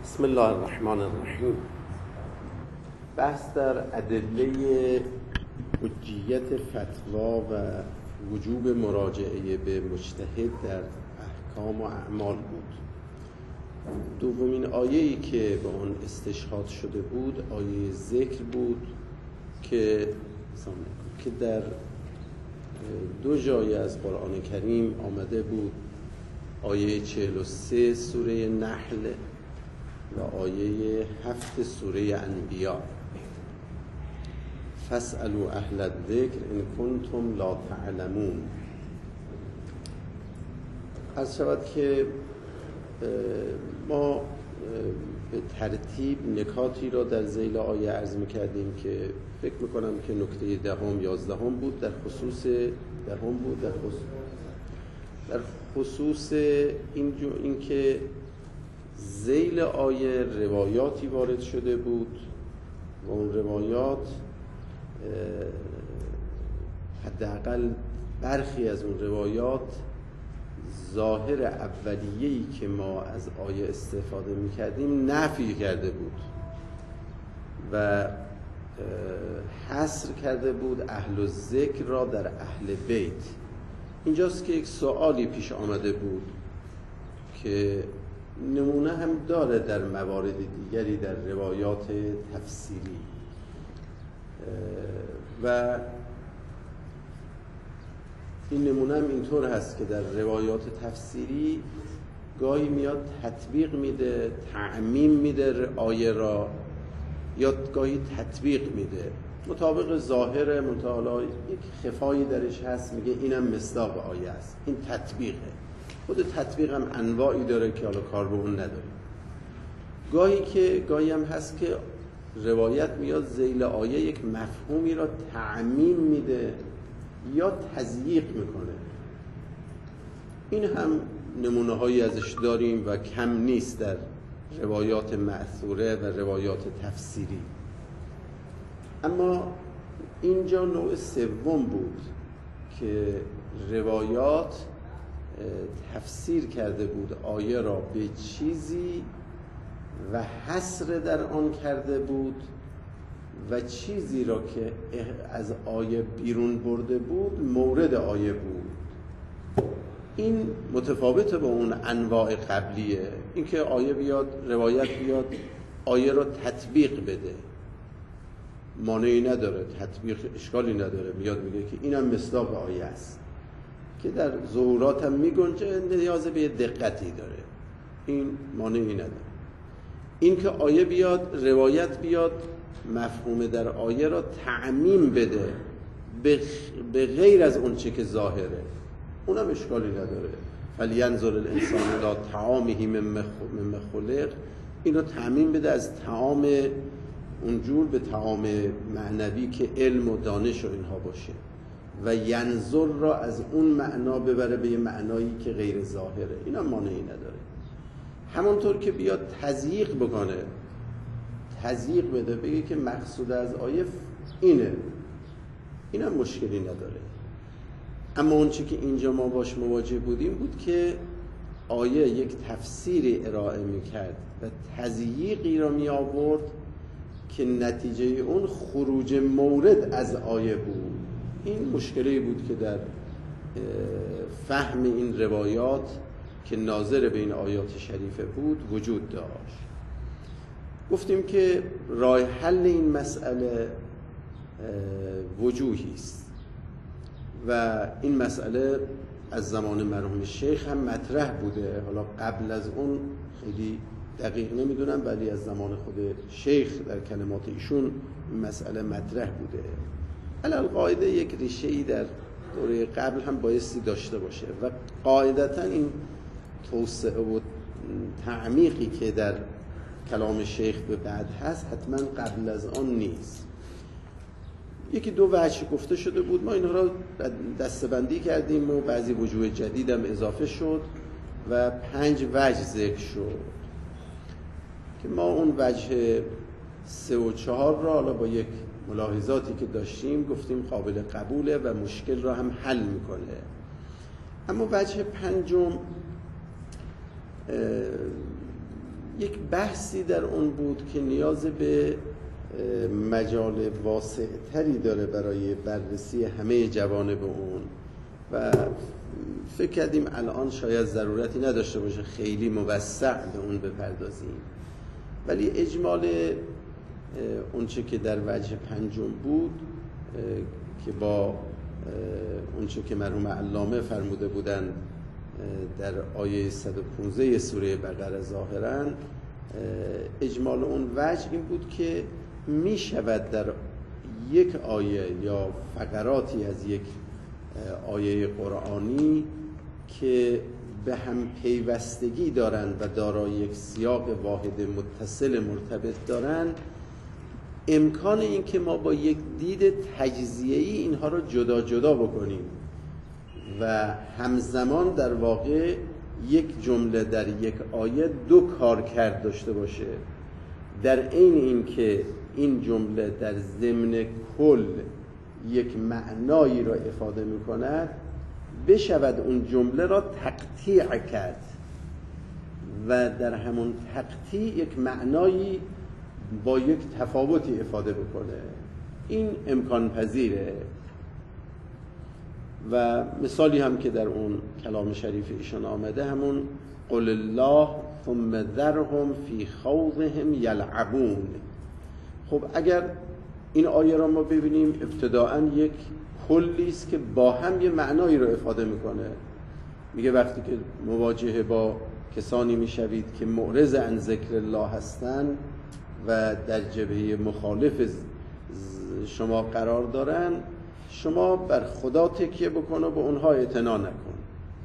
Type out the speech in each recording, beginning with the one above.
بسم الله الرحمن الرحیم. بحث در ادله حجیت فتوا و وجوب مراجعه به مجتهد در احکام و اعمال بود. دومین آیه‌ای که به آن استشهاد شده بود آیه ذکر بود که در دو جای از قرآن کریم آمده بود، آیه 43 سوره نحل و آیه 7 سوره انبیاء. فاسألوا اهل الذکر ان کنتم لا تعلمون. عرض شود که ما به ترتیب نکاتی را در ذیل آیه عرض می‌کردیم که فکر می‌کنم که نکته 10 11 بود در خصوص در خصوص این که ذیل آیه روایاتی وارد شده بود و اون روایات حداقل برخی از اون روایات ظاهر اولیه‌ای که ما از آیه استفاده می‌کردیم نفی کرده بود و حصر کرده بود اهل الذکر را در اهل بیت. اینجاست که یک سوالی پیش آمده بود که نمونه هم داره در موارد دیگری در روایات تفسیری و این نمونه هم اینطور هست که در روایات تفسیری گاهی میاد تطبیق میده، تعمیم میده آیه را، یا گاهی تطبیق میده مطابق ظاهر مطالعه، یک خفایی درش هست، میگه اینم مصداق آیه است، این تطبیقه. خود تطبیق هم انواعی داره که حالا کار به اون نداریم. گاهی هم هست که روایت میاد ذیل آیه یک مفهومی را تعمیم میده یا تضییق میکنه. این هم نمونه هایی ازش داریم و کم نیست در روایات مأثوره و روایات تفسیری. اما اینجا نوع سوم بود که روایات تفسیر کرده بود آیه را به چیزی و حصر در آن کرده بود و چیزی را که از آیه بیرون برده بود مورد آیه بود. این متفاوت با اون انواع قبلیه. اینکه آیه بیاد، روایت بیاد آیه را تطبیق بده، مانعی نداره، تطبیق اشکالی نداره، میاد میگه که اینم مصداق آیه است که در ظهورات هم میگنجه، نیاز به دقتی داره، این مانعی نداره. این که آیه بیاد، روایت بیاد مفهوم در آیه را تعمیم بده به غیر از اون چه که ظاهره، اونم اشکالی نداره. فلینظر الانسان الی طعامه مما خلق، این رو تعمیم بده از طعام اونجور به طعام معنوی که علم و دانش و اینها باشه و ینظر را از اون معنا ببره به یه معنایی که غیر ظاهره، اینم مانعی نداره. همونطور که بیاد تضییق بکنه، تضییق بده، بگه که مقصود از آیه اینه، اینم مشکلی نداره. اما اون چی که اینجا ما باش مواجه بودیم بود که آیه یک تفسیری ارائه میکرد و تضییقی را می آورد که نتیجه اون خروج مورد از آیه بود. این مشکلی بود که در فهم این روایات که ناظر به این آیات شریفه بود وجود داشت. گفتیم که راه حل این مسئله وجوهی است و این مسئله از زمان مرحوم شیخ هم مطرح بوده. حالا قبل از اون خیلی دقیق نمیدونم، ولی از زمان خود شیخ در کلمات ایشون این مسئله مطرح بوده. القاعده یک ریشه‌ای در دوره قبل هم بایستی داشته باشه و قاعدتا این توسعه و تعمیقی که در کلام شیخ به بعد هست حتما قبل از آن نیست. یکی دو وجه گفته شده بود، ما اینها را دسته‌بندی کردیم و بعضی وجوه جدید هم اضافه شد و 5 وجه ذکر شد که ما اون وجه 3 و 4 را حالا با یک ملاحظاتی که داشتیم گفتیم قابل قبوله و مشکل را هم حل میکنه. اما وجه 5 یک بحثی در اون بود که نیاز به مجال واسع‌تری داره برای بررسی همه جوانب اون و فکر کردیم الان شاید ضرورتی نداشته باشه خیلی موسع به اون بپردازیم، ولی اجمال اونچه که در وجه پنجم بود که با اونچه که مرحوم علامه فرموده بودند در آیه 115 سوره بقره ظاهراً اجمال اون وجه این بود که می شود در یک آیه یا فقراتی از یک آیه قرآنی که به هم پیوستگی دارند و دارای یک سیاق واحد متصل مرتبط دارند، امکان این که ما با یک دید تجزیه‌ای اینها رو جدا جدا بکنیم و همزمان در واقع یک جمله در یک آیه دو کارکرد داشته باشه، در عین این که این جمله در ضمن کل یک معنایی را افاده می کند، بشود اون جمله را تقطیع کرد و در همون تقطیع یک معنایی با یک تفاوتی افاده بکنه. این امکان پذیره و مثالی هم که در اون کلام شریف ایشان آمده همون قل الله ثم ذرهم فی خوضهم یلعبون. خب اگر این آیه را ما ببینیم ابتداءً یک کلی است که با هم یه معنایی رو افاده میکنه. میگه وقتی که مواجهه با کسانی میشوید که معرض عن ذکر الله هستند و در جبهه مخالف شما قرار دارن، شما بر خدا تکیه بکن و به اونها اعتنا نکن.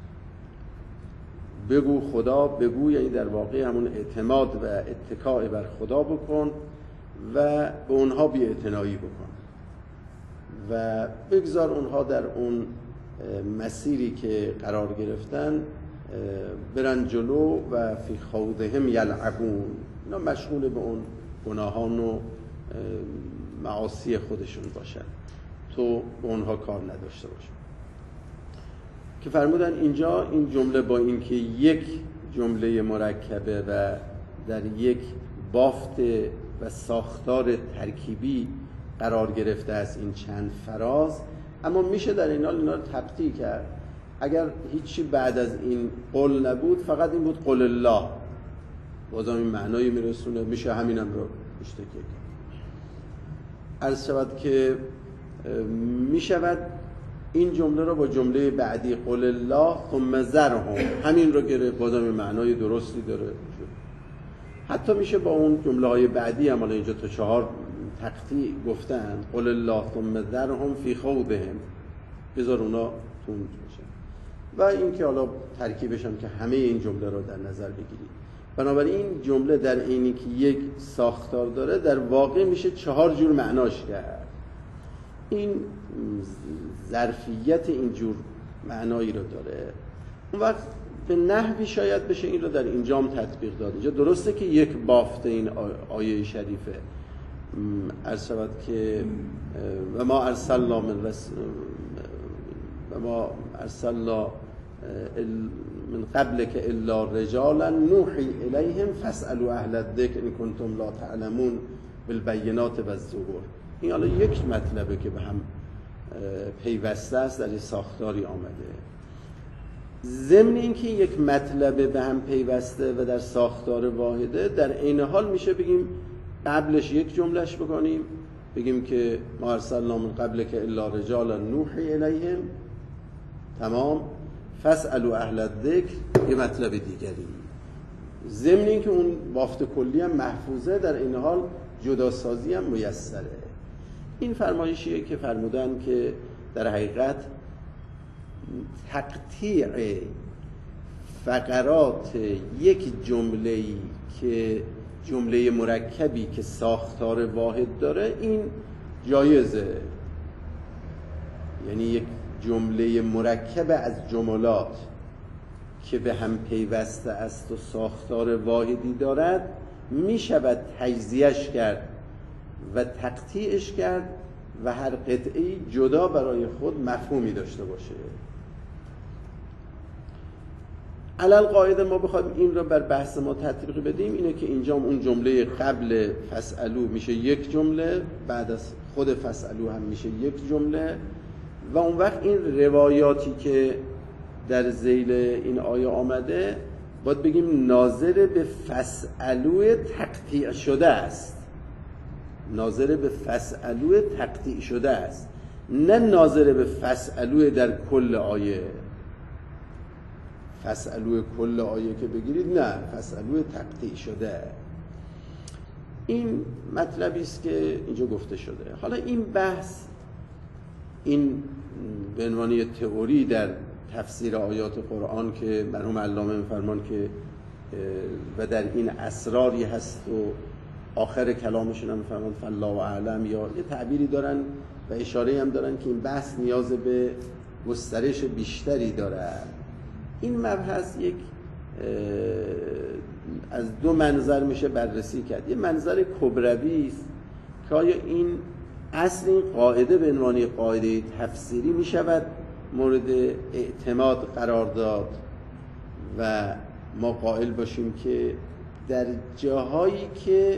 بگو خدا، بگو یعنی در واقع همون اعتماد و اتکاء بر خدا بکن و به اونها بی اعتنایی بکن و بگذار اونها در اون مسیری که قرار گرفتن برن جلو و فی خوضهم یلعبون، اینا مشغول به اون گناهان و معاصی خودشون باشن، تو به اونها کار نداشته باش. که فرمودن اینجا این جمله با اینکه یک جمله مرکبه و در یک بافت و ساختار ترکیبی قرار گرفته است این چند فراز، اما میشه در این حال اینا رو تقطیع کرد. اگر هیچی بعد از این قل نبود، فقط این بود قل الله، بازم این معنایی میرسونه، میشه همینم رو مشتکل کرد. عرض شود که میشود این جمله رو با جمله بعدی قل الله ثم ذرهم همین رو گرفت، بازم این معنای درستی داره. حتی میشه با اون جمله های بعدی هم، حالا اینجا تا 4 تقطیع گفتن، قل الله ثم ذرهم فی خوضهم، بذار اونا تون بشن. و این که حالا ترکیبش هم که همه این جمله رو در نظر بگیرید. بنابراین این جمله در اینی که یک ساختار داره، در واقع میشه 4 جور معناش کرد. این ظرفیت این جور معنایی رو داره. اون وقت به نحوی شاید بشه این رو در اینجام تطبیق داد. اینجا درسته که یک بافت این آیه شریفه، عرض شود که و ما ارسلنا من قبل که الا رجالا نوحی الیهم فاسألوا اهل الذکر ان کنتم لا تعلمون بالبینات والزبور. این حالا یک مطلبه که به هم پیوسته است، در ساختاری آمده. ضمن اینکه یک مطلب به هم پیوسته و در ساختار واحده، در عین حال میشه بگیم قبلش یک جملهش بکنیم، بگیم که ما ارسلنا من قبل که الا رجالا نوحی الیهم، تمام، فاسألوا اهل الذکر یه مطلب دیگری. ضمن اینکه اون بافت کلی هم محفوظه، در این حال جداسازی هم میسره. این فرمایشیه که فرمودن که در حقیقت تقطیع فقرات یک جمله‌ای که جمله مرکبی که ساختار واحد داره، این جایزه. یعنی یک جمله مرکب از جملات که به هم پیوسته است و ساختار واحدی دارد، می شود تجزیهش کرد و تقطیعش کرد و هر قطعی جدا برای خود مفهومی داشته باشه. علل قاعده ما بخوایم این را بر بحث ما تطبیق بدیم اینه که اینجا اون جمله قبل فاسألو میشه یک جمله، بعد از خود فاسألو هم میشه یک جمله و اون وقت این روایاتی که در ذیل این آیه آمده باید بگیم ناظر به فاسألو تقطیع شده است، ناظر به فاسألو تقطیع شده است، نه ناظر به فاسألو در کل آیه. فاسألو کل آیه که بگیرید نه، فاسألو تقطیع شده. این مطلبی است که اینجا گفته شده. حالا این بحث این به عنوان تئوری در تفسیر آیات قرآن که مرحوم علامه می‌فرمان که و در این اسراری هست و آخر کلامشون هم می‌فرمان فالله اعلم، یا یه تعبیری دارن و اشاره هم دارن که این بحث نیاز به گسترش بیشتری داره. این مبحث یک از دو منظر میشه بررسی کرد. یه منظر کبروی است که آیا این اصل این قاعده به عنوان قاعده تفسیری میشود مورد اعتماد قرار داد و ما قائل باشیم که در جاهایی که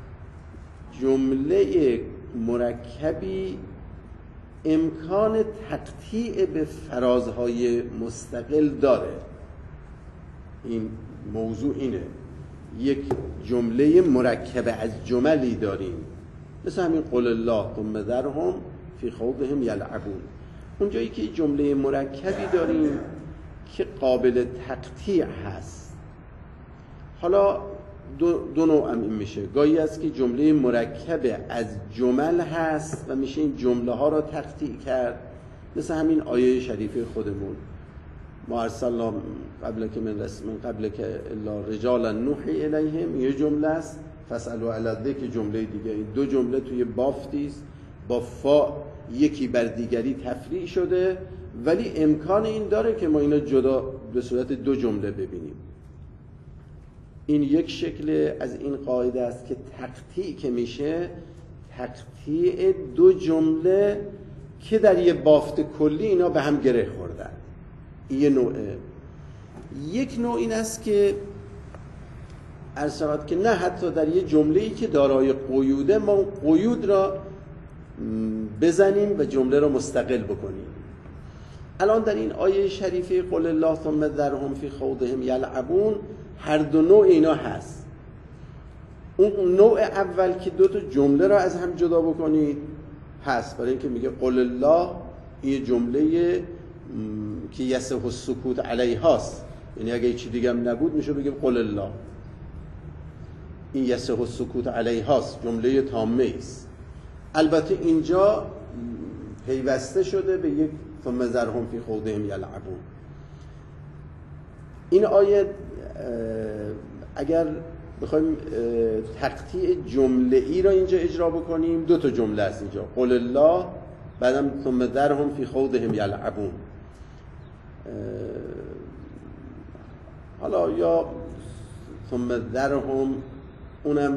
جمله مرکبی امکان تقطیع به فرازهای مستقل داره. این موضوع اینه، یک جمله مرکب از جملی داریم مثل همین قل الله ثم ذرهم فی خوضهم یلعبون. اونجایی که جمله مرکبی داریم که قابل تقطیع هست. حالا دو نوع هم این میشه، گاهی است که جمله مرکب از جمل هست و میشه این جمله ها را تقطیع کرد، مثل همین آیه شریفه خودمون ما ارسلنا قبل که الا رجالا نوحی الیهم، یه جمله است، فاسألوا اهل الذکر جمله دیگه. این دو جمله توی بافتی است با فا یکی بر دیگری تفریع شده، ولی امکان این داره که ما اینا جدا به صورت دو جمله ببینیم. این یک شکل از این قاعده است که تقطیع که میشه تقطیع دو جمله که در یه بافت کلی اینا به هم گره خوردن. این یه نوعه. یک نوع این است که عرض شود که نه حتی در یه جمله‌ای که دارای قیوده ما قیود را بزنیم و جمله را مستقل بکنیم. الان در این آیه شریفه قل الله ثم ذرهم فی خوضهم یلعبون هر دو نوع اینا هست. اون نوع اول که دو تا جمله را از هم جدا بکنید هست، برای اینکه میگه قل الله، این جمله که یصح السکوت علیهاست، یعنی اگه چیز دیگه هم نبود میشه بگیم قل الله، این یصح السکوت علیهاست، جمله تامه است. البته اینجا پیوسته شده به یک ثم ذرهم فی خوضهم یلعبون. این آیه اگر بخوایم تقطیع جمله ای را اینجا اجرا بکنیم، دو تا جمله است اینجا، قل الله بعدم ثم ذرهم فی خوضهم یلعبون. حالا یا ثم ذرهم اونم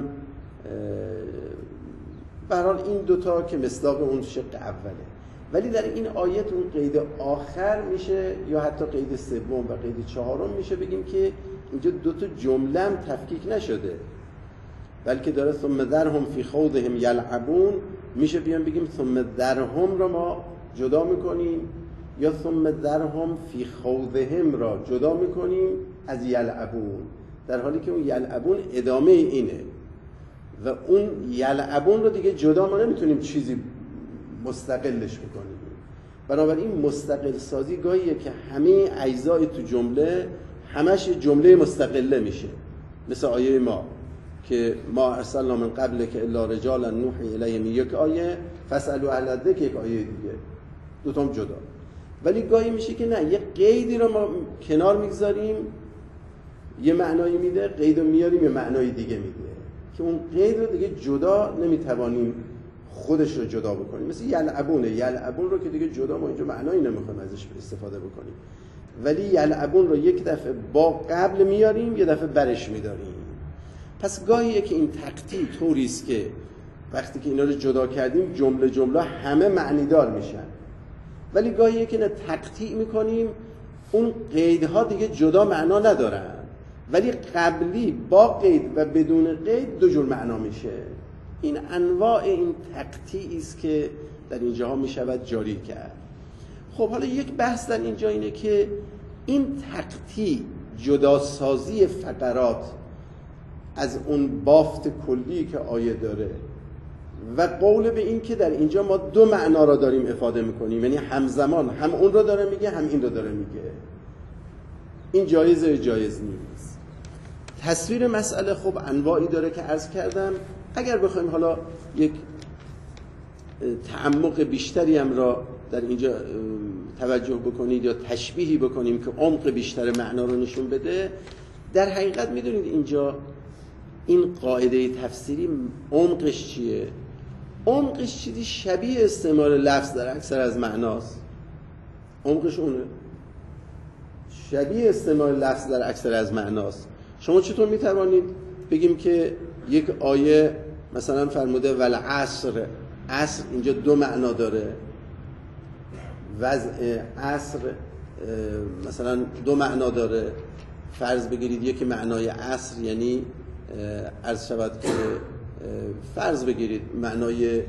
به هر حال این دوتا که مصداق اون شق اوله، ولی در این آیت اون قید آخر میشه یا حتی قید سوم و قید چهارم میشه بگیم که اینجا دوتا جمله هم تفکیک نشده، بلکه داره ثم ذرهم فی خوضهم یلعبون، میشه بگیم ثم ذرهم را ما جدا میکنیم یا ثم ذرهم فی خوضهم را جدا میکنیم از یلعبون، در حالی که اون یلعبون ادامه اینه و اون یلعبون رو دیگه جدا ما نمیتونیم چیزی مستقلش بکنیم. بنابراین مستقل سازی گاهیه که همه اجزای تو جمله همش جمله مستقله میشه، مثل آیه ما که ما ارسلنا من قبل که الا رجالا نوحی الیهم، یک آیه، فاسألوا اهل الذکر یک آیه دیگه، دوتام جدا. ولی گاهی میشه که نه، یه قیدی رو ما کنار میگذاریم یه معنایی میده، قید رو میاریم یه معنای دیگه میده که اون قید رو دیگه جدا نمیتوانیم خودش رو جدا بکنیم. مثل یلعبونه، یلعبون رو که دیگه جدا ما اینجا معنایی نمیخوایم ازش استفاده بکنیم، ولی یلعبون رو یک دفعه با قبل میاریم یه دفعه برش میداریم. پس گاهیه که این تقطیع طوری است که وقتی که اینا رو جدا کردیم جمله همه معنیدار میشن، ولی گاهیه که نه تقطیع میکنیم اون قیدها دیگه جدا معنا ندارن، ولی قبلی با قید و بدون قید دو جور معنا میشه. این انواع این تقطیعی است که در اینجاها میشود جاری کرد. خب حالا یک بحث در اینجا اینه که این تقطیع، جداسازی فقرات از اون بافت کلی که آیه داره و قول به این که در اینجا ما دو معنا را داریم افاده میکنیم، یعنی همزمان هم اون رو داره میگه هم این رو داره میگه، این جایزه جایز نیست. تصویر مسئله خب انواعی داره که عرض کردم. اگر بخوایم حالا یک تعمق بیشتری هم را در اینجا توجه بکنید یا تشبیهی بکنیم که عمق بیشتر معنا رو نشون بده، در حقیقت میدونید اینجا این قاعده تفسیری عمقش چیه؟ عمقش چیزی شبیه استعمال لفظ در اکثر از معناست. عمقش اونه، شبیه استعمال لفظ در اکثر از معناست. شما چطور میتوانید بگیم که یک آیه مثلا فرموده والعصر، عصر اینجا دو معنا داره، وضع عصر مثلا دو معنا داره، فرض بگیرید یکی معنای عصر یعنی عرض شود که فرض بگیرید معنای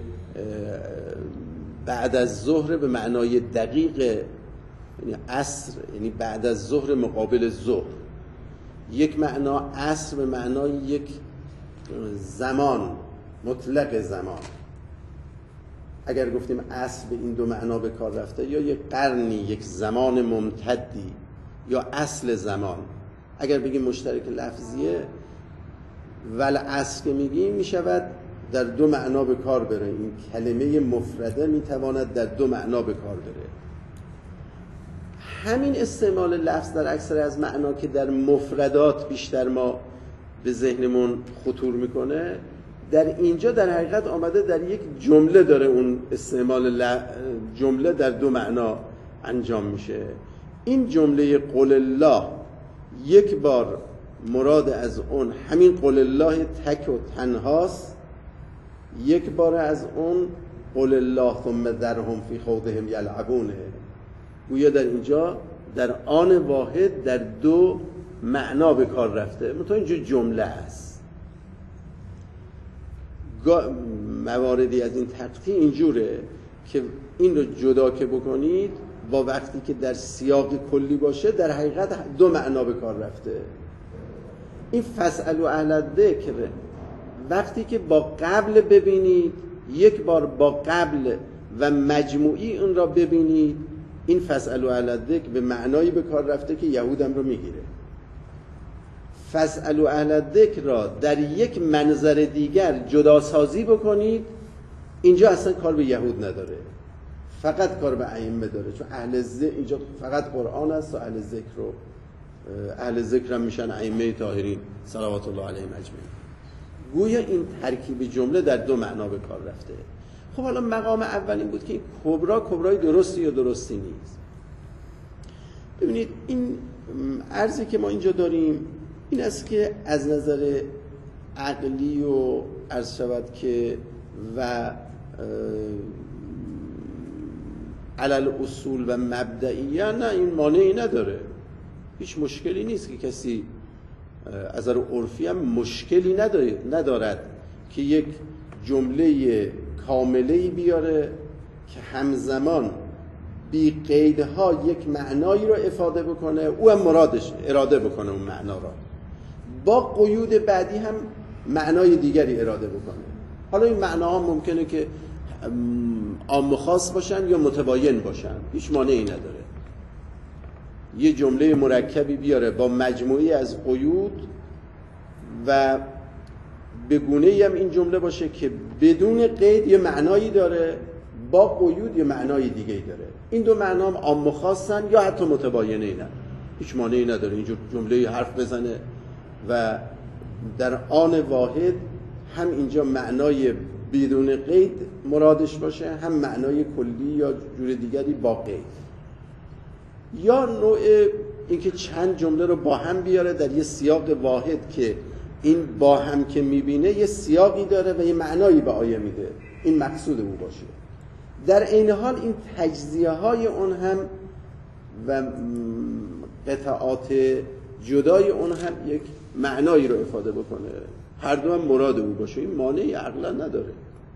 بعد از ظهر به معنای دقیق، یعنی عصر یعنی بعد از ظهر مقابل ظهر. یک معنا عصر به معنای یک زمان، مطلق زمان. اگر گفتیم عصر به این دو معنا به کار رفته، یا یک قرنی، یک زمان ممتدی، یا اصل زمان. اگر بگیم مشترک لفظیه، والعصر که میگیم میشود در دو معنا به کار بره. این کلمه مفرده میتواند در دو معنا به کار بره. همین استعمال لفظ در اکثر از معنا که در مفردات بیشتر ما به ذهنمون خطور میکنه، در اینجا در حقیقت آمده در یک جمله داره اون استعمال جمله در دو معنا انجام میشه. این جمله قول الله یک بار مراد از اون همین قول الله تک و تنهاست، یک بار از اون قول الله ثم ذرهم فی خوضهم یلعبونه. گویا در اینجا در آن واحد در دو معنا به کار رفته، منتها اینجا جمله است. مواردی از این تقطیع اینجوره که این رو جدا که بکنید با وقتی که در سیاق کلی باشه در حقیقت دو معنا به کار رفته. این فاسألوا اهل الذکر وقتی که با قبل ببینید، یک بار با قبل و مجموعی اون را ببینید، این فاسألوا اهل الذکر به معنایی به کار رفته که یهودم رو میگیره. فاسألوا اهل الذکر را در یک منظر دیگر جداسازی بکنید، اینجا اصلا کار به یهود نداره، فقط کار به ائمه داره، چون اهل ذکر اینجا فقط قرآن است و اهل ذکر رو اهل ذکر هم میشن ائمه طاهرین صلوات الله علیهم اجمعین. گویا این ترکیب جمله در دو معنا به کار رفته. خب حالا مقام اول این بود که این کبرای درستی یا درستی نیست. ببینید این عرضی که ما اینجا داریم این است که از نظر عقلی و عرض شود که و علل اصول و مبدئیه نه این مانعی نداره، هیچ مشکلی نیست که کسی از نظر عرفی هم مشکلی ندارد که یک جمله کامله‌ای بیاره که همزمان بی قیدها یک معنایی رو افاده بکنه، او هم مرادش اراده بکنه اون معنا را، با قیود بعدی هم معنای دیگری اراده بکنه. حالا این معناها ممکنه که عام و خاص باشن یا متباین باشن، هیچ مانعی نداره. یه جمله مرکبی بیاره با مجموعی از قیود و به گونه‌ای هم این جمله باشه که بدون قید یه معنایی داره، با قیود یه معنای دیگه‌ای داره. این دو معنا هم عام و خاصن یا حتی متباینه، نه هیچ مانعی نداره اینجور جمله حرف بزنه و در آن واحد هم اینجا معنای بدون قید مرادش باشه، هم معنای کلی یا جور دیگری با قید. یا نوع اینکه چند جمله رو با هم بیاره در یه سیاق واحد که این با هم که میبینه یه سیاقی داره و یه معنایی به آیه میده، این مقصود او باشه. در عین حال این تجزیه های اون هم و قطعات جدای اون هم یک معنایی رو افاده بکنه، هر دو هم مراد او باشه، این مانعی عقلا نداره.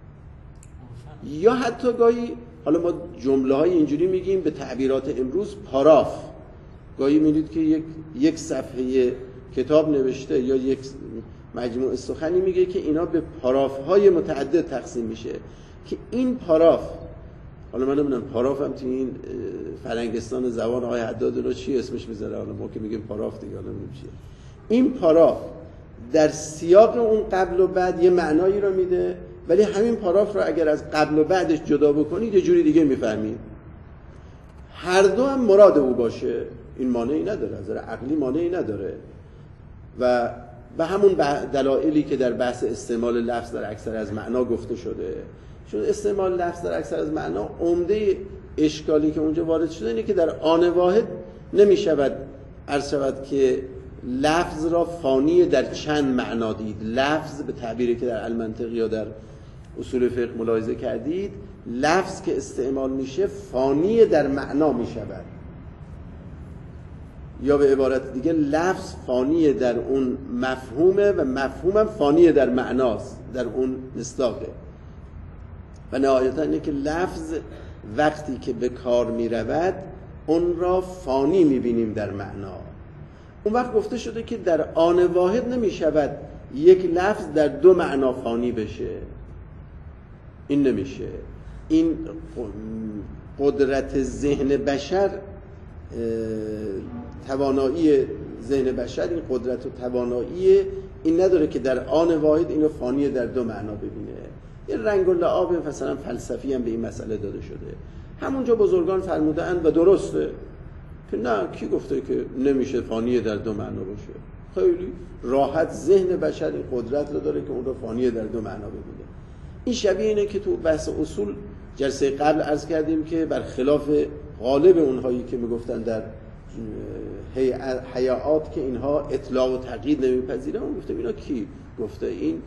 یا حتی گاهی حالا ما جمله های اینجوری میگیم به تعبیرات امروز پاراف، گاهی میدید که یک صفحه کتاب نوشته یا یک مجموعه سخنی میگه که اینا به پاراف های متعدد تقسیم میشه که این پاراف، حالا من نمیدونم پاراف هم توی این فرنگستان زبان آقای حداد رو چی اسمش میذاره، حالا ما که میگیم پاراف دیگه حالا نمیدونم چیه، این پاراف در سیاق اون قبل و بعد یه معنایی رو میده، ولی همین پاراف رو اگر از قبل و بعدش جدا بکنید یه جوری دیگه میفهمید. هر دو هم مراد او باشه، این مانعی نداره، از نظر عقلی مانعی نداره. و به همون دلایلی که در بحث استعمال لفظ در اکثر از معنا گفته شده، چون استعمال لفظ در اکثر از معنا عمده اشکالی که اونجا وارد شده اینه که در آن واحد نمیشود عرض شود که لفظ را فانی در چند معنا دید. لفظ به تعبیری که در المنطق یا در اصول فقه ملاحظه کردید، لفظ که استعمال میشه فانی در معنا میشود، یا به عبارت دیگه لفظ فانی در اون مفهومه و مفهومم فانی در معناست، در اون مصداقه. و نهایتا اینه که لفظ وقتی که به کار میرود اون را فانی میبینیم در معنا. اون وقت گفته شده که در آن واحد نمیشود یک لفظ در دو معنا فانی بشه، این نمیشه. این قدرت ذهن بشر، توانایی ذهن بشر، این قدرت و توانایی این نداره که در آن واحد اینو فانی در دو معنا ببینه. یه رنگ و لعاب مثلا فلسفی هم به این مسئله داده شده. همونجا بزرگان فرمودند و درسته که نه، کی گفته که نمیشه فانی در دو معنا باشه؟ خیلی راحت ذهن بشر این قدرت رو داره که اون رو فانی در دو معنا ببینه. این شبیه اینه که تو بحث اصول جلسه قبل عرض کردیم که برخلاف غالب اونهایی که میگفتن در حیات که اینها اطلاق و تقیید نمیپذیره، اون گفتم اینا کی گفته؟ این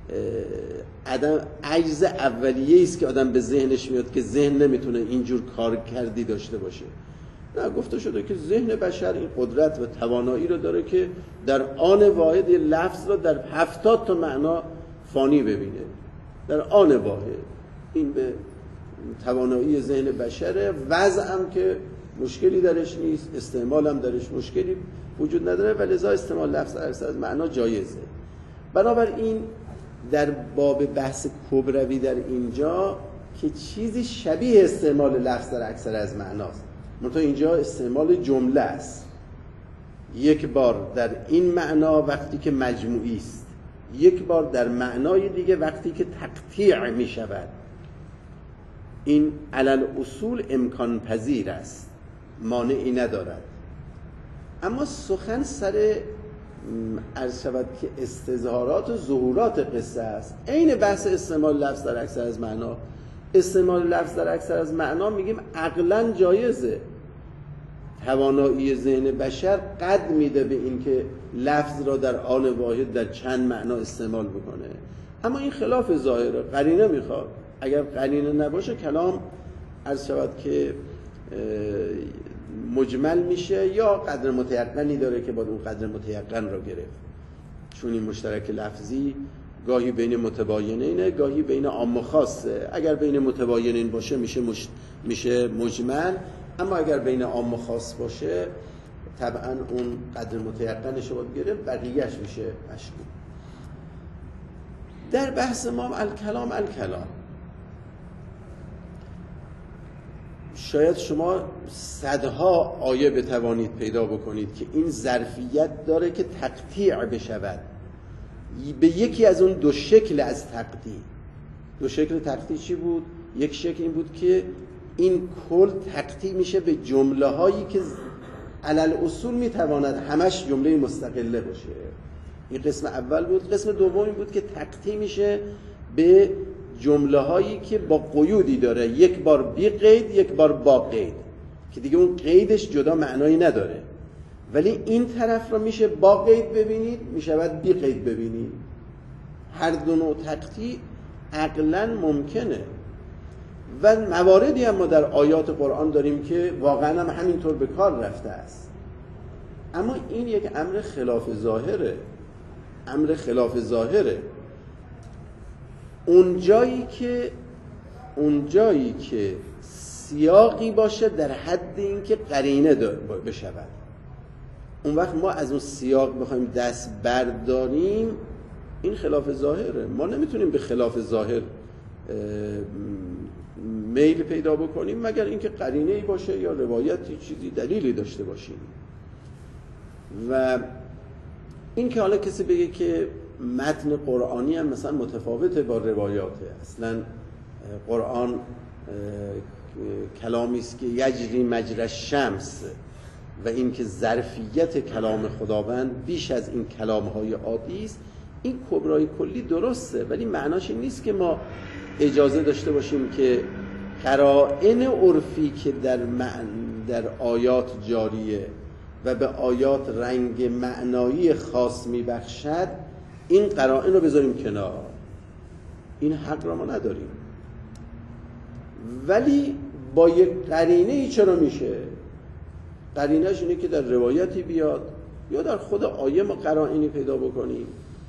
عجز اولیه است که آدم به ذهنش میاد که ذهن نمیتونه اینجور کار کردی داشته باشه. نه، گفته شده که ذهن بشر این قدرت و توانایی رو داره که در آن واحد یه لفظ رو در 70 تا معنا فانی ببینه، در آن واحد. این به توانایی ذهن بشره. وضع هم که مشکلی درش نیست، استعمال هم درش مشکلی وجود نداره و لذا استعمال لفظ از معنا جایزه. بنابراین در باب بحث کبروی در اینجا که چیزی شبیه استعمال لفظ در اکثر از معناست، منتها اینجا استعمال جمله است. یک بار در این معنا وقتی که مجموعی است، یک بار در معنای دیگه وقتی که تقطیع می شود. این علل اصول امکان پذیر است، مانعی ندارد. اما سخن سر عرض شود که استظهارات و ظهورات قصه است. عین بحث استعمال لفظ در اکثر از معنا. استعمال لفظ در اکثر از معنا میگیم عقلاً جایزه. توانایی ذهن بشر قد میده به این که لفظ را در آن واحد در چند معنا استعمال بکنه. اما این خلاف ظاهره، قرینه میخواد. اگر قرینه نباشه کلام عرض شود که مجمل میشه یا قدر متیقنی داره که باید اون قدر متیقن را گرفت. چون این مشترک لفظی گاهی بین متباینینه، گاهی بین عام و خاصه. اگر بین متباینین باشه میشه مجمل، اما اگر بین عام و خاص باشه طبعا اون قدر متیقنش رو باید گرفت، بقیهش میشه مشکوک. در بحث ما الکلام شاید شما صدها آیه بتوانید پیدا بکنید که این ظرفیت داره که تقطیع بشود به یکی از اون دو شکل از تقطیع. دو شکل تقطیع چی بود؟ یک شکل این بود که این کل تقطیع میشه به جمله هایی که علل اصول میتواند همش جمله مستقله باشه. این قسم اول بود. قسم دوم این بود که تقطیع میشه به جمله هایی که با قیودی داره، یک بار بی قید، یک بار با قید، که دیگه اون قیدش جدا معنایی نداره. ولی این طرف رو میشه با قید ببینید، میشود بی قید ببینید. هر دو نوع تقطیع عقلاً ممکنه و مواردی هم ما در آیات قرآن داریم که واقعاً هم همینطور به کار رفته است. اما این یک امر خلاف ظاهره. اونجایی که سیاقی باشه در حد اینکه قرینه بشود، اون وقت ما از اون سیاق بخوایم دست برداریم، این خلاف ظاهره. ما نمیتونیم به خلاف ظاهر میل پیدا بکنیم مگر اینکه قرینه‌ای باشه یا روایتی، چیزی دلیلی داشته باشیم. و این که حالا کسی بگه که متن قرآنی هم مثلا متفاوته با روایاته، اصلا قرآن کلامی است که یجری مجری الشمس و این که ظرفیت کلام خداوند بیش از این کلام‌های عادی است، این کبرای کلی درسته، ولی معناش این نیست که ما اجازه داشته باشیم که قرائن عرفی که در آیات جاریه و به آیات رنگ معنایی خاص میبخشد، این قرائن رو بذاریم کنار. این حق را ما نداریم. ولی با یک قرینه‌ای چرا میشه؟ قرینه‌اش اینه که در روایتی بیاد یا در خود آیه ما قرائنی پیدا بکنیم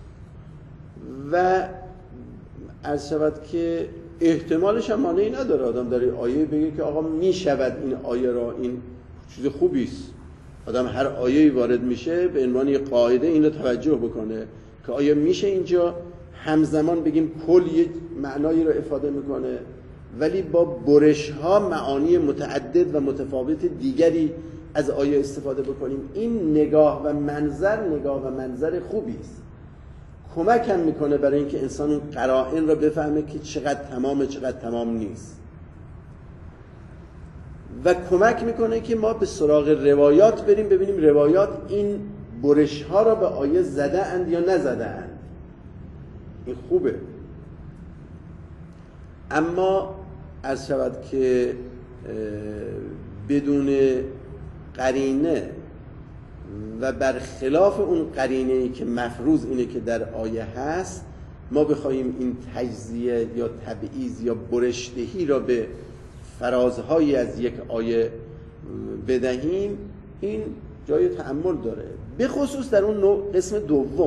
و عرض شود که احتمالش هم مانعی نداره آدم در آیه بگه که آقا میشود این آیه را، این چیز خوبی است. آدم هر آیه‌ای وارد میشه به عنوان یک قاعده اینو توجه بکنه که آیا میشه اینجا همزمان بگیم کل یک معنایی رو افاده میکنه ولی با برش‌ها معانی متعدد و متفاوت دیگری از آیه استفاده بکنیم. این نگاه و منظر خوبی است. کمک هم میکنه برای اینکه انسان اون قرائن رو بفهمه که چقدر تمامه چقدر تمام نیست، و کمک میکنه که ما به سراغ روایات بریم ببینیم روایات این برش ها را به آیه زده اند یا نزده اند. این خوبه. اما عرض شود که بدون قرینه و برخلاف اون قرینه‌ای که مفروض اینه که در آیه هست، ما بخوایم این تجزیه یا تبعیض یا برشتهی را به فرازهایی از یک آیه بدهیم، این جای تأمل داره، به خصوص در اون قسم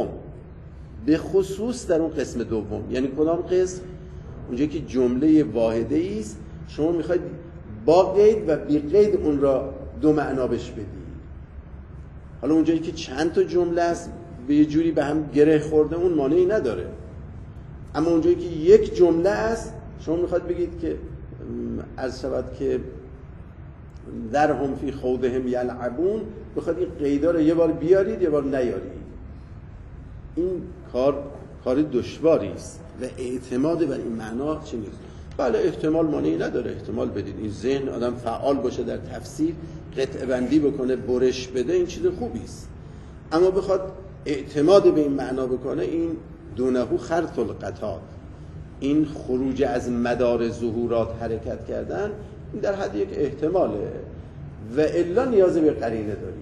دوم. یعنی کدام قسم؟ اونجایی که جمله واحده است، شما میخواید با قید و بی قید اون را دو معنا بهش بدید. حالا اونجایی که چند تا جمله است به یه جوری به هم گره خورده، اون مانعی نداره. اما اونجایی که یک جمله است، شما میخواید بگید که عرض شود که در هم فی خودهم یلعبون، بخواید این قیدا رو یه بار بیارید یه بار نیارید. این کار دشواری است و اعتماد بر این معنا چه نیست. بله احتمال مانعی نداره، احتمال بدید. این ذهن آدم فعال باشه در تفسیر، قطعه بندی بکنه، برش بده، این چیز خوبی است. اما بخواد اعتماد به این معنا بکنه، این دونه خرط القطار، این خروج از مدار ظهورات حرکت کردن، این در حد یک احتماله و الا نیاز به قرینه داریم.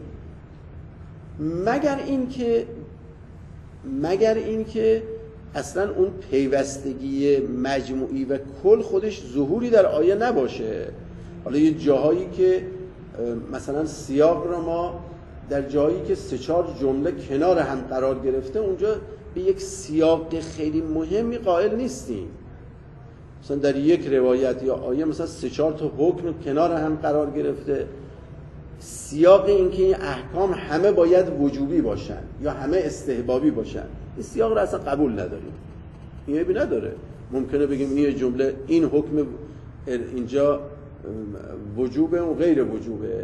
مگر اینکه اصلا اون پیوستگی مجموعی و کل خودش ظهوری در آیه نباشه. حالا یه جاهایی که مثلا سیاق را ما در جایی که 3-4 جمله کنار هم قرار گرفته، اونجا به یک سیاق خیلی مهمی قائل نیستیم. مثلا در یک روایت یا آیه مثلا 3-4 تا حکم کنار هم قرار گرفته، سیاق این که این احکام همه باید وجوبی باشن یا همه استحبابی باشن، این سیاق رو اصلا قبول نداریم. این عیبی نداره. ممکنه بگیم این جمله، این حکم اینجا وجوبه و غیر وجوبه.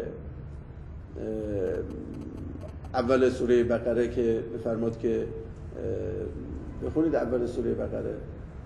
اول سوره بقره که بفرماد که بخونید اول سوره بقره،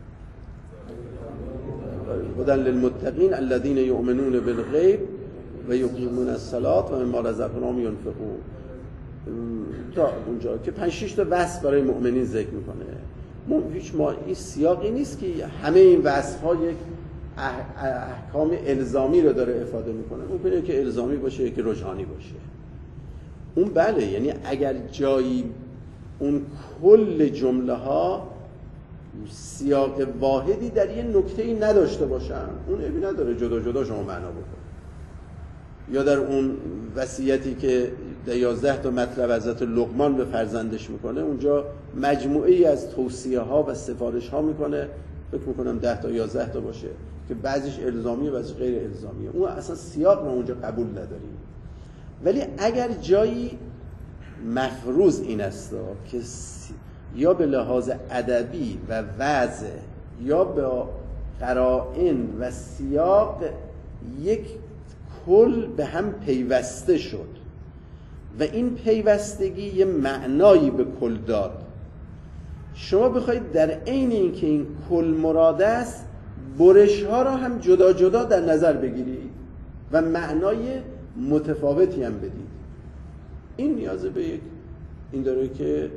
هدی للمتقین الذین یؤمنون بالغیب و یقیمون الصلاة و مما رزقناهم ينفقون، تا اونجا که 5-6 تا وصف برای مؤمنین ذکر میکنه. هیچ این سیاقی نیست که همه این وصف‌ها یک احکام الزامی رو داره افاده میکنه. ممکنه که الزامی باشه که رجحانی باشه. اون بله، یعنی اگر جایی اون کل جمله ها سیاق واحدی در یه نکته‌ای نداشته باشن، اون عیبی نداره جدا جدا شما معنا بکن. یا در اون وصیتی که 11 تا مطلب حضرت لقمان به فرزندش میکنه، اونجا مجموعه ای از توصیه ها و سفارش ها میکنه، فکر میکنم 10 تا 11 تا باشه که بعضیش الزامیه بعضیش غیر الزامیه. اون اصلا سیاق رو اونجا قبول نداریم. ولی اگر جایی مفروض این است که یا به لحاظ ادبی و وضع یا به قرائن و سیاق یک کل به هم پیوسته شد و این پیوستگی یه معنایی به کل داد، شما بخواید در عین اینکه این کل مراد است برش ها را هم جدا جدا در نظر بگیرید و معنای متفاوتی هم بدید. این نیاز به این داره که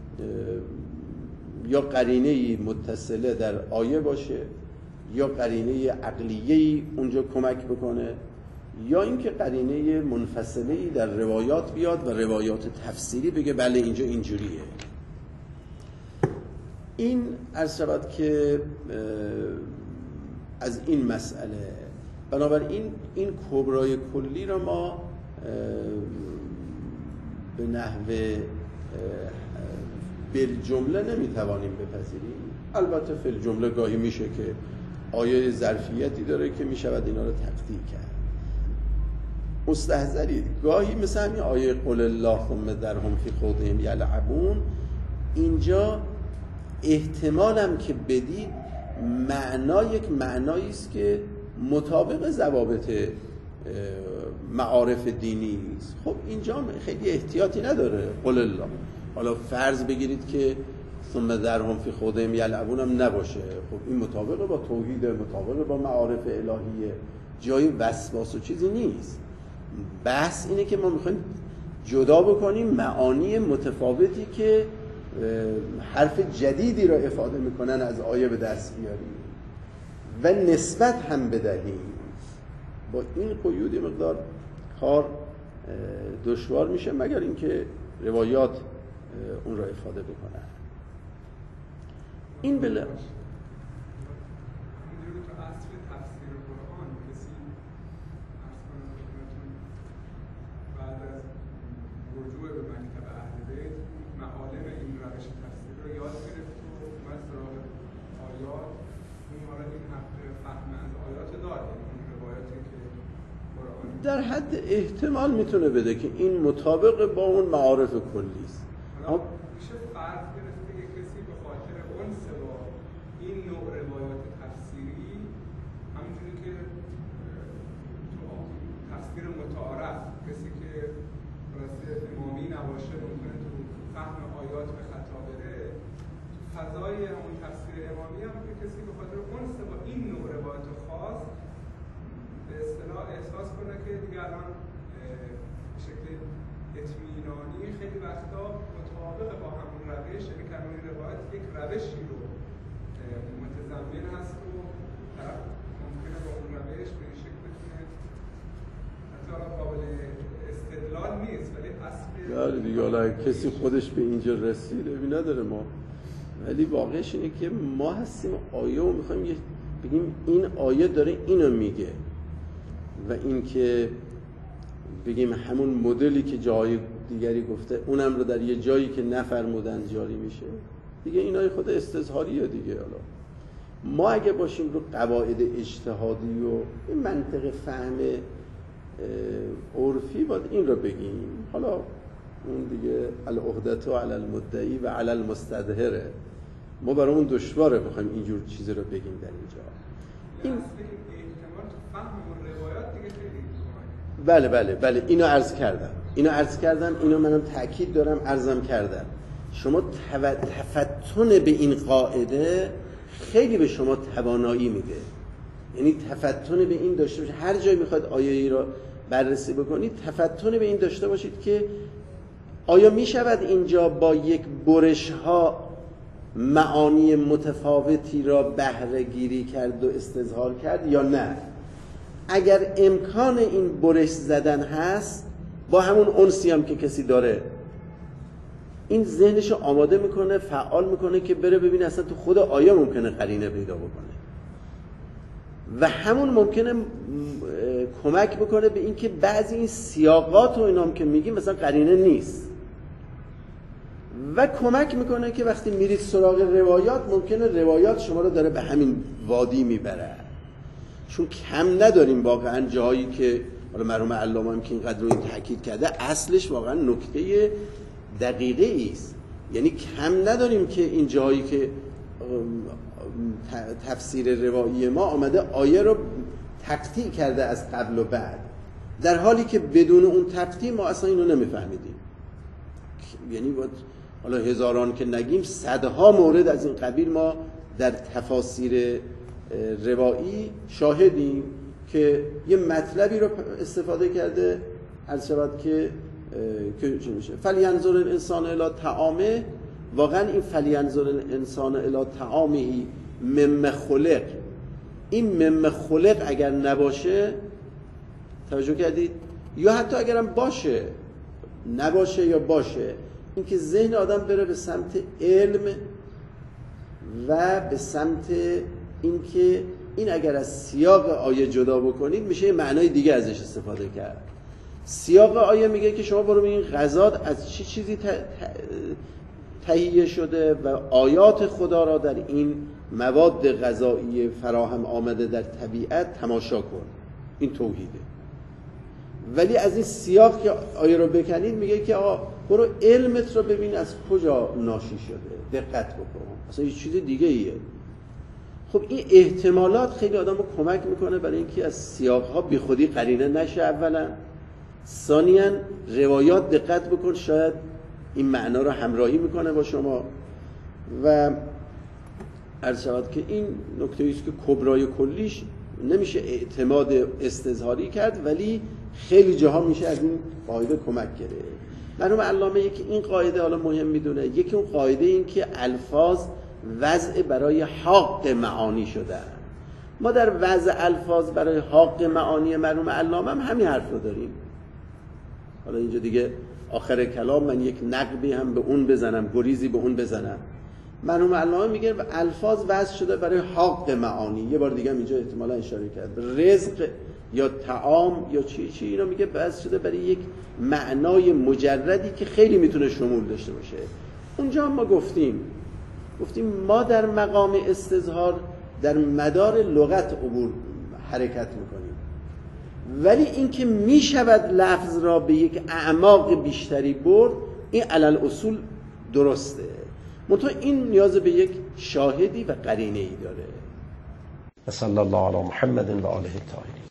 یا قرینه‌ای متصله در آیه باشه یا قرینه عقلیه‌ای اونجا کمک بکنه یا اینکه قرینه منفصله‌ای در روایات بیاد و روایات تفسیری بگه بله اینجا اینجوریه. این عرض شود که از این مسئله. بنابراین این کبرای کلی را ما به نحوه بالجمله نمیتوانیم بپذیریم. البته فی الجمله گاهی میشه که آیه ظرفیتی داره که میشود اینا رو تقدیر کرد. مستحضرید گاهی مثل همین آیه قل الله ثم ذرهم فی خوضهم یلعبون، اینجا احتمالم که بدید یک معنایی است که مطابق ضوابط معارف دینی است. خب اینجا خیلی احتیاطی نداره قل الله. حالا فرض بگیرید که ثم ذرهم فی خوضهم یلعبون هم نباشه، خب این مطابق با توحید، مطابق با معارف الهیه، جای وسواس و چیزی نیست. بحث اینه که ما میخوایم جدا بکنیم معانی متفاوتی که حرف جدیدی را افاده میکنن از آیه به دست بیاریم و نسبت هم بدهیم. با این قیود مقدار کار دشوار میشه مگر اینکه روایات اون را افاده بکنن. این بله در حد احتمال میتونه بده که این مطابق با اون معارف کلی است. میشه فرض گرفت که کسی به خاطر انس با این نوع روایات تفسیری، همونجوری که تو تفسیر متعارف کسی که راسته امامی نباشه ممکنه تو فهم آیات به خطا بره، تو فضای اون تفسیر امامی هم که کسی به خاطر انس با این نوع روایات خاص به اصطلاح احساس کنه که دیگه الان به شکل اطمینانی خیلی وقتا مطابق با همون روش، یعنی کلمه روایت یک روشی رو متضمن هست و طرف ممکنه با اون روش به این شکل بتونه حتی قابل استدلال نیست ولی اصل دیگه حالا کسی خودش به اینجا رسید ابی نداره ما، ولی واقعش اینه که ما هستیم آیه و میخوایم بگیم این آیه داره اینو میگه و این که بگیم همون مدلی که جای دیگری گفته اونم رو در یه جایی که نفرمودن جاری میشه دیگه، اینای خود استظهاریه دیگه. حالا ما اگه باشیم رو قواعد اجتهادی و این منطق فهم عرفی باید این رو بگیم. حالا اون دیگه العهدة علی المدعی و علی المستظهره، ما برای اون دشواره بخوایم اینجور چیزی رو بگیم در اینجا. این بله اینو عرض کردم اینو منم تأکید دارم عرضم کردم. شما تفتن به این قاعده خیلی به شما توانایی میده، یعنی تفتن به این داشته باشید هر جایی میخواید آیه ای را بررسی بکنید، تفتن به این داشته باشید که آیا میشود اینجا با یک برش ها معانی متفاوتی را بهره گیری کرد و استظهار کرد یا نه. اگر امکان این برش زدن هست با همون انسی هم که کسی داره این ذهنش رو آماده میکنه، فعال میکنه که بره ببینه اصلا تو خود آیه ممکنه قرینه پیدا بکنه. و همون ممکنه کمک بکنه به اینکه بعضی این سیاقات و اینام که میگیم مثلا قرینه نیست، و کمک میکنه که وقتی میرید سراغ روایات ممکنه روایات شما رو داره به همین وادی میبره، چون کم نداریم واقعا جایی که حالا مرحوم علامه هم که اینقدر رو این تاکید کرده اصلش واقعا نکته دقیقه است. یعنی کم نداریم که این جایی که تفسیر روایی ما آمده آیه رو تقطیع کرده از قبل و بعد، در حالی که بدون اون تقطیع ما اصلا اینو نمیفهمیدیم. یعنی حالا هزاران که نگیم صدها مورد از این قبیل ما در تفاسیر روایی شاهدیم که یه مطلبی رو استفاده کرده عرض شود که چی میشه فلینظر الانسان الی طعامه. واقعا این فلینظر الانسان الی طعامه مما خلق، این مما خلق اگر نباشه، توجه کردید، یا حتی اگرم باشه نباشه یا باشه، اینکه ذهن آدم بره به سمت علم و به سمت اینکه این اگر از سیاق آیه جدا بکنید میشه معنای دیگه ازش استفاده کرد. سیاق آیه میگه که شما برو این غذا از چه چیزی تهیه شده و آیات خدا را در این مواد غذایی فراهم آمده در طبیعت تماشا کن، این توحیده. ولی از این سیاق که آیه رو بکنید میگه که آقا برو علمت رو ببین از کجا ناشی شده، دقت بکن، اصلا یه چیز دیگه ایه. خب این احتمالات خیلی آدم رو کمک میکنه برای اینکه از سیاقها بی خودی قرینه نشه اولا، ثانیاً روایات دقت بکن شاید این معنا رو همراهی میکنه با شما. و عرض شود که این نکته ایست که کبرای کلیش نمیشه اعتماد استظهاری کرد، ولی خیلی جاها میشه از این قاعده کمک گرفت. مرحوم علامه یکی این قاعده حالا مهم میدونه، یکی اون قاعده این که الفاظ وضع برای حق معانی شدن. ما در وضع الفاظ برای حق معانی مرحوم علامه هم همین حرف رو داریم. حالا اینجا دیگه آخر کلام من یک نقبی هم به اون بزنم، گریزی به اون بزنم. مرحوم علامه میگه الفاظ وضع شده برای حق معانی. یه بار دیگه هم اینجا احتمالا اشاره کرد، رزق یا طعام یا چی اینا میگه وضع شده برای یک معنای مجردی که خیلی میتونه شمول داشته باشه. اونجا ما گفتیم ما در مقام استظهار در مدار لغت عبور حرکت میکنیم، ولی اینکه میشود لفظ را به یک اعماق بیشتری برد، این علل اصول درسته، منتها این نیاز به یک شاهدی و قرینه‌ای داره. صلی الله علی محمد و آله الطاهرین.